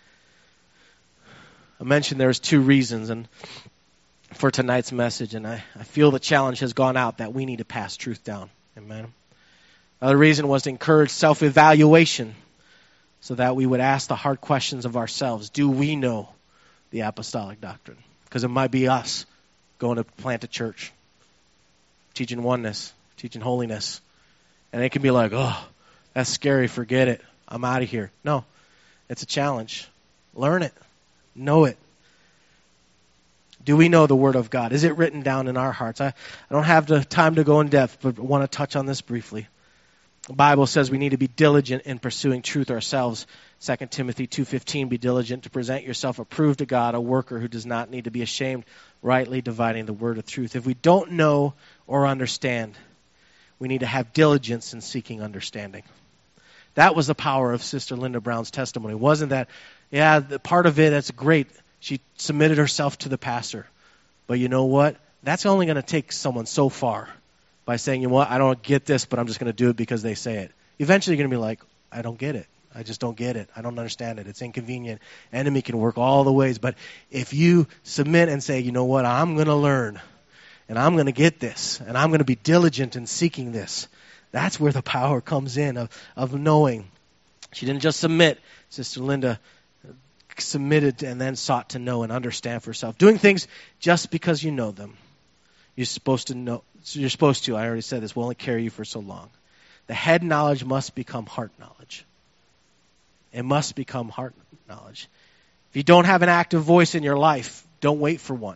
I mentioned there's two reasons and for tonight's message, and I, I feel the challenge has gone out that we need to pass truth down. Amen. Another reason was to encourage self-evaluation so that we would ask the hard questions of ourselves. Do we know the apostolic doctrine? Because it might be us going to plant a church, teaching oneness, teaching holiness. And it can be like, oh, that's scary, forget it, I'm out of here. No, it's a challenge. Learn it. Know it. Do we know the Word of God? Is it written down in our hearts? I, I don't have the time to go in depth, but I want to touch on this briefly. The Bible says we need to be diligent in pursuing truth ourselves. Second Timothy two fifteen, be diligent to present yourself approved to God, a worker who does not need to be ashamed, rightly dividing the word of truth. If we don't know or understand, we need to have diligence in seeking understanding. That was the power of Sister Linda Brown's testimony. Wasn't that, yeah, the part of it, that's great. She submitted herself to the pastor. But you know what? That's only going to take someone so far by saying, you know what, I don't get this, but I'm just going to do it because they say it. Eventually you're going to be like, I don't get it. I just don't get it. I don't understand it. It's inconvenient. Enemy can work all the ways. But if you submit and say, you know what, I'm going to learn, and I'm going to get this, and I'm going to be diligent in seeking this, that's where the power comes in of, of knowing. She didn't just submit. Sister Linda submitted and then sought to know and understand for herself. Doing things just because you know them. You're supposed to know. You're supposed to. I already said this. Will only carry you for so long. The head knowledge must become heart knowledge. It must become heart knowledge. If you don't have an active voice in your life, don't wait for one.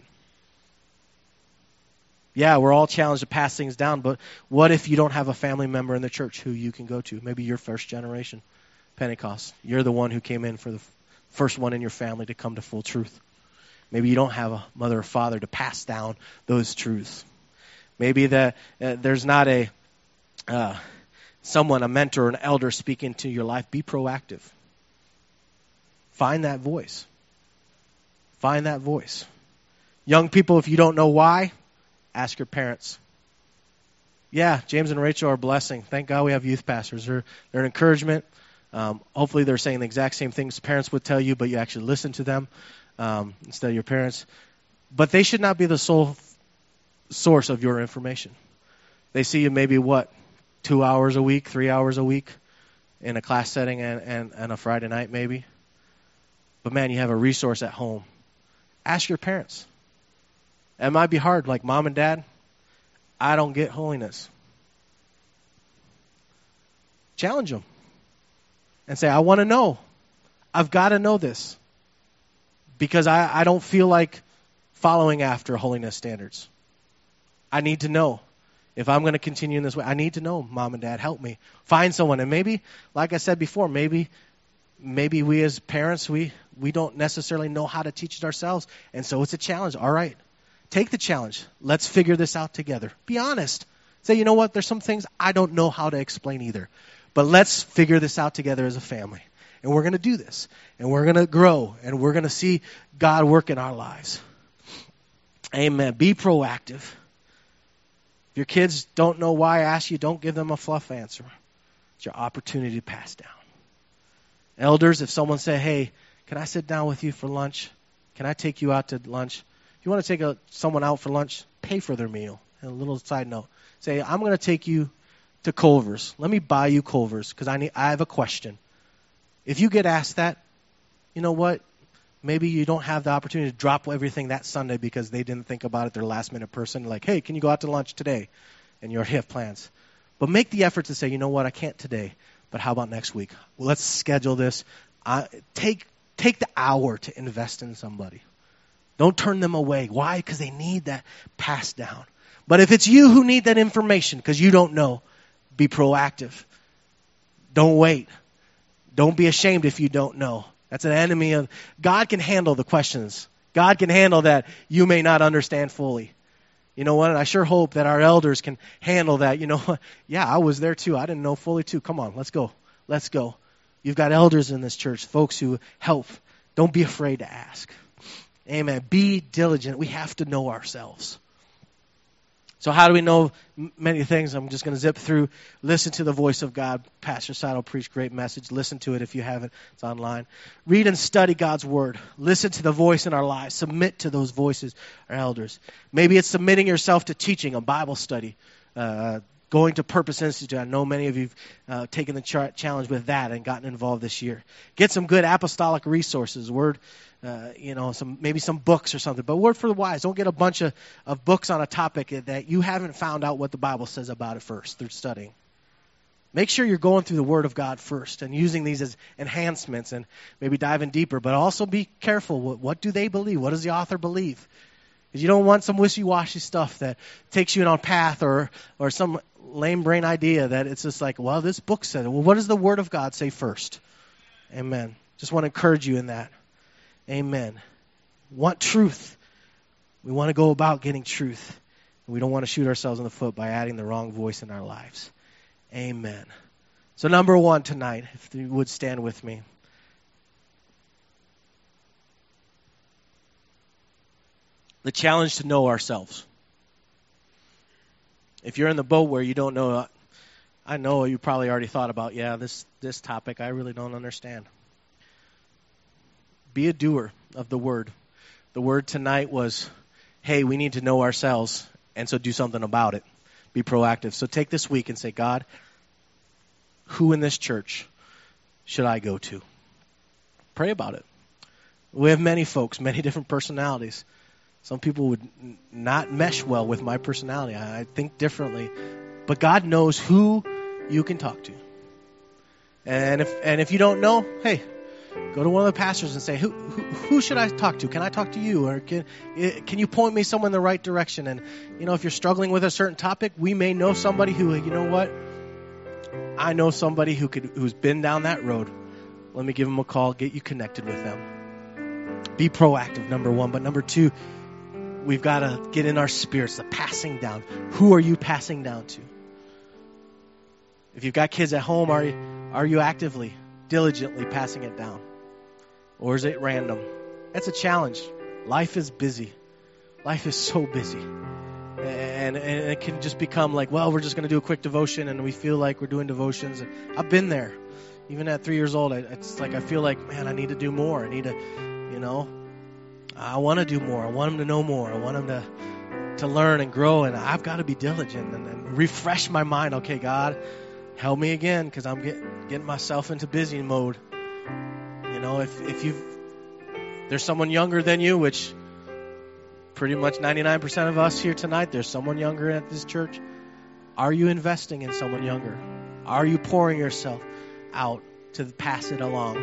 Yeah, we're all challenged to pass things down, but what if you don't have a family member in the church who you can go to? Maybe you're first generation Pentecost. You're the one who came in for the first one in your family to come to full truth. Maybe you don't have a mother or father to pass down those truths. Maybe that uh, there's not a uh, someone, a mentor, or an elder speaking to your life. Be proactive. Find that voice. Find that voice. Young people, if you don't know why, ask your parents. Yeah, James and Rachel are a blessing. Thank God we have youth pastors. They're, they're an encouragement. Um, hopefully they're saying the exact same things parents would tell you, but you actually listen to them um, instead of your parents. But they should not be the sole source of your information. They see you maybe, what, two hours a week, three hours a week in a class setting and, and, and a Friday night maybe. But man, you have a resource at home. Ask your parents. It might be hard, like mom and dad, I don't get holiness. Challenge them. and say, I want to know. I've got to know this because I, I don't feel like following after holiness standards. I need to know. If I'm going to continue in this way, I need to know, Mom and Dad, help me. Find someone. And maybe, like I said before, maybe maybe we as parents, we, we don't necessarily know how to teach it ourselves. And so it's a challenge. All right. Take the challenge. Let's figure this out together. Be honest. Say, you know what? There's some things I don't know how to explain either. But let's figure this out together as a family. And we're going to do this. And we're going to grow. And we're going to see God work in our lives. Amen. Be proactive. If your kids don't know why I ask you, don't give them a fluff answer. It's your opportunity to pass down. Elders, if someone say, hey, can I sit down with you for lunch? Can I take you out to lunch? If you want to take a, someone out for lunch, pay for their meal. And a little side note. Say, I'm going to take you to Culver's. Let me buy you Culver's because I need. I have a question. If you get asked that, you know what? Maybe you don't have the opportunity to drop everything that Sunday because they didn't think about it. They're a last-minute person. Like, hey, can you go out to lunch today? And you already have plans. But make the effort to say, you know what? I can't today. But how about next week? Well, let's schedule this. I, take, take the hour to invest in somebody. Don't turn them away. Why? Because they need that passed down. But if it's you who need that information because you don't know, be proactive. Don't wait. Don't be ashamed if you don't know. That's an enemy of, God can handle the questions. God can handle that you may not understand fully. You know what? And I sure hope that our elders can handle that. You know, yeah, I was there too. I didn't know fully too. Come on, let's go. Let's go. You've got elders in this church, folks who help. Don't be afraid to ask. Amen. Be diligent. We have to know ourselves. So how do we know many things? I'm just going to zip through. Listen to the voice of God. Pastor Seidel preached a great message. Listen to it if you haven't. It's online. Read and study God's word. Listen to the voice in our lives. Submit to those voices, our elders. Maybe it's submitting yourself to teaching, a Bible study, uh, going to Purpose Institute. I know many of you have uh, taken the ch- challenge with that and gotten involved this year. Get some good apostolic resources. Word. Uh, you know, some maybe some books or something. But word for the wise, don't get a bunch of, of books on a topic that you haven't found out what the Bible says about it first through studying. Make sure you're going through the Word of God first and using these as enhancements and maybe diving deeper. But also be careful. What, what do they believe? What does the author believe? Because you don't want some wishy-washy stuff that takes you on a path or, or some lame brain idea that it's just like, well, this book said it. Well, what does the Word of God say first? Amen. Just want to encourage you in that. Amen. Want truth. We want to go about getting truth. And we don't want to shoot ourselves in the foot by adding the wrong voice in our lives. Amen. So number one tonight, if you would stand with me. The challenge to know ourselves. If you're in the boat where you don't know, I know you probably already thought about, yeah, this, this topic I really don't understand. Be a doer of the word. The word tonight was, hey, we need to know ourselves, and so do something about it. Be proactive. So take this week and say, God, who in this church should I go to? Pray about it. We have many folks, many different personalities. Some people would n- not mesh well with my personality. I, I think differently. But God knows who you can talk to. And if and if you don't know, hey, go to one of the pastors and say, who, who who should I talk to? Can I talk to you? Or can can you point me someone in the right direction? And, you know, if you're struggling with a certain topic, we may know somebody who, you know what? I know somebody who could who's been down that road. Let me give them a call, get you connected with them. Be proactive, number one. But number two, we've got to get in our spirits, the passing down. Who are you passing down to? If you've got kids at home, are you, are you actively, diligently passing it down? Or is it random? That's a challenge. Life is busy. Life is so busy. And, and it can just become like, well, we're just going to do a quick devotion, and we feel like we're doing devotions. I've been there. Even at three years old, I, it's like I feel like, man, I need to do more. I need to, you know, I want to do more. I want them to know more. I want them to to learn and grow, and I've got to be diligent and, and refresh my mind. Okay, God, help me again, because I'm get, getting myself into busy mode. You know, if if you there's someone younger than you, which pretty much ninety-nine percent of us here tonight, there's someone younger at this church. Are you investing in someone younger? Are you pouring yourself out to pass it along.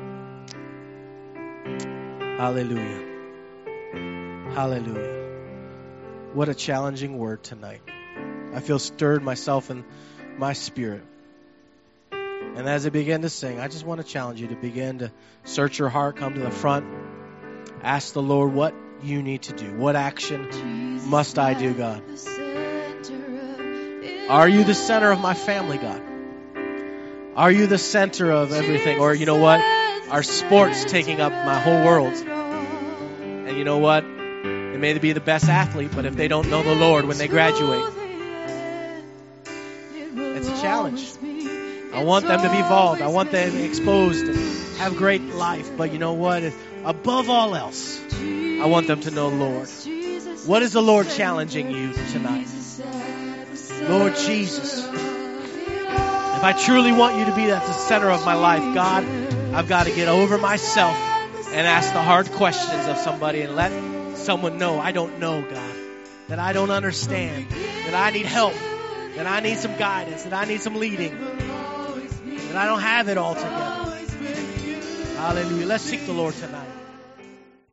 Hallelujah. Hallelujah. What a challenging word tonight. I feel stirred myself in my spirit. And as I begin to sing, I just want to challenge you to begin to search your heart, come to the front, ask the Lord what you need to do. What action must I do, God? Are you the center of my family, God? Are you the center of everything? Or you know what? Are sports taking up my whole world? And you know what? They may be the best athlete, but if they don't know the Lord when they graduate, it's a challenge. I want them to be involved. I want them to be exposed and have great life. But you know what? Above all else, I want them to know Lord. What is the Lord challenging you tonight? Lord Jesus, if I truly want you to be at the center of my life, God, I've got to get over myself and ask the hard questions of somebody and let someone know I don't know, God, that I don't understand, that I need help, that I need some guidance, that I need some leading, that I don't have it all together. Hallelujah. Let's seek the Lord tonight.